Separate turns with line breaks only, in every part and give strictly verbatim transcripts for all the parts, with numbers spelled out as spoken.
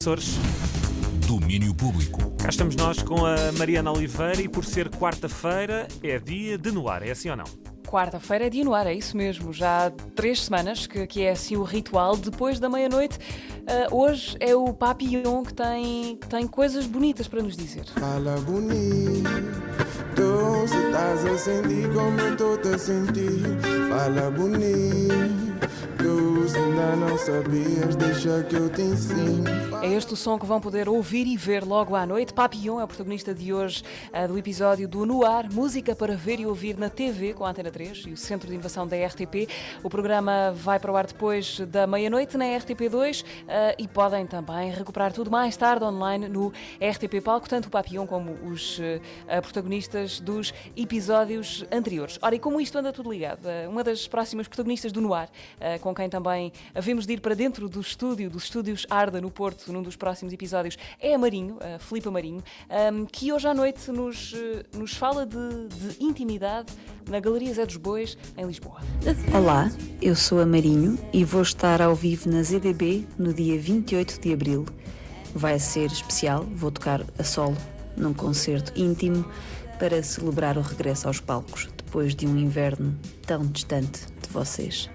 Açores.
Domínio Público.
Cá estamos nós com a Mariana Oliveira e por ser quarta-feira é dia de no ar, é assim ou não?
Quarta-feira é dia no ar, é isso mesmo. Já há três semanas que, que é assim o ritual. Depois da meia-noite, uh, hoje é o Papillon que tem, que tem coisas bonitas para nos dizer.
Fala bonito, se estás a sentir como eu estou a sentir. Fala bonito, se ainda não sabias, deixa que eu te ensino.
É este o som que vão poder ouvir e ver logo à noite. Papillon é o protagonista de hoje uh, do episódio do No Ar, música para ver e ouvir na T V com a Antena três e o Centro de Inovação da R T P. O programa vai para o ar depois da meia-noite na R T P dois uh, e podem também recuperar tudo mais tarde online no R T P Palco, tanto o Papillon como os uh, protagonistas dos episódios anteriores. Ora, e como isto anda tudo ligado, uh, uma das próximas protagonistas do No Ar, uh, com quem também havemos de ir para dentro do estúdio, dos estúdios Arda, no Porto, num dos próximos episódios, é a Marinho, a Filipa Marinho, um, que hoje à noite nos, nos fala de, de intimidade na Galeria Zé dos Bois, em Lisboa.
Olá, eu sou a Marinho e vou estar ao vivo na Z D B no dia vinte e oito de abril. Vai ser especial, vou tocar a solo num concerto íntimo para celebrar o regresso aos palcos, depois de um inverno tão distante de vocês.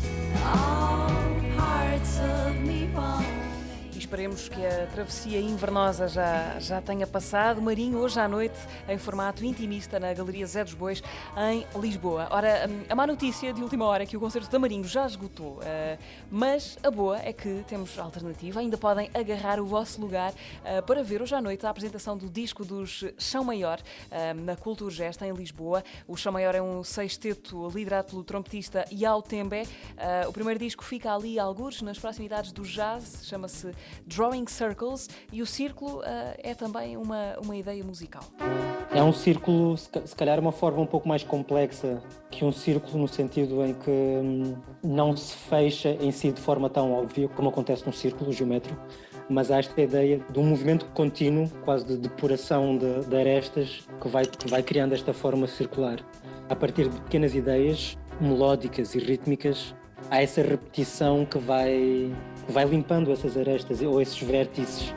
Esperemos que a travessia invernosa já, já tenha passado. Marinho, hoje à noite, em formato intimista na Galeria Zé dos Bois, em Lisboa. Ora, a má notícia de última hora é que o concerto da Marinho já esgotou, uh, mas a boa é que temos alternativa. Ainda podem agarrar o vosso lugar uh, para ver hoje à noite a apresentação do disco dos Chão Maior uh, na Culturgest, em Lisboa. O Chão Maior é um sexteto liderado pelo trompetista Iau Tembe. Uh, o primeiro disco fica ali, algures, nas proximidades do jazz, chama-se Drawing Circles, e o círculo uh, é também uma, uma ideia musical.
É um círculo, se calhar uma forma um pouco mais complexa que um círculo, no sentido em que hum, não se fecha em si de forma tão óbvia como acontece num círculo geométrico, mas há esta ideia de um movimento contínuo, quase de depuração de, de arestas, que vai, que vai criando esta forma circular. A partir de pequenas ideias melódicas e rítmicas, há essa repetição que vai, que vai limpando essas arestas ou esses vértices.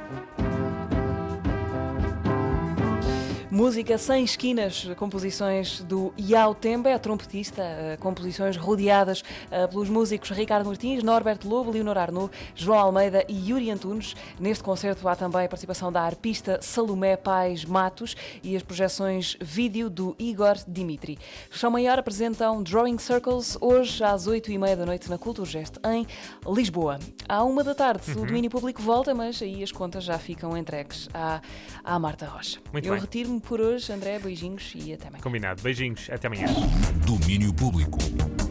Música sem esquinas, composições do Iau Tembe, é trompetista, composições rodeadas pelos músicos Ricardo Martins, Norberto Lobo, Leonor Arnaud, João Almeida e Yuri Antunes. Neste concerto há também a participação da arpista Salomé Pais Matos e as projeções vídeo do Igor Dimitri. Chão Maior apresentam Drawing Circles hoje às oito e meia da noite na Culturgest, em Lisboa. À uma da tarde uhum. o domínio público volta, mas aí as contas já ficam entregues à, à Marta Rocha.
Muito
Eu
bem.
retiro-me por hoje, André, beijinhos e até amanhã.
Combinado, beijinhos, até amanhã.
Domínio Público.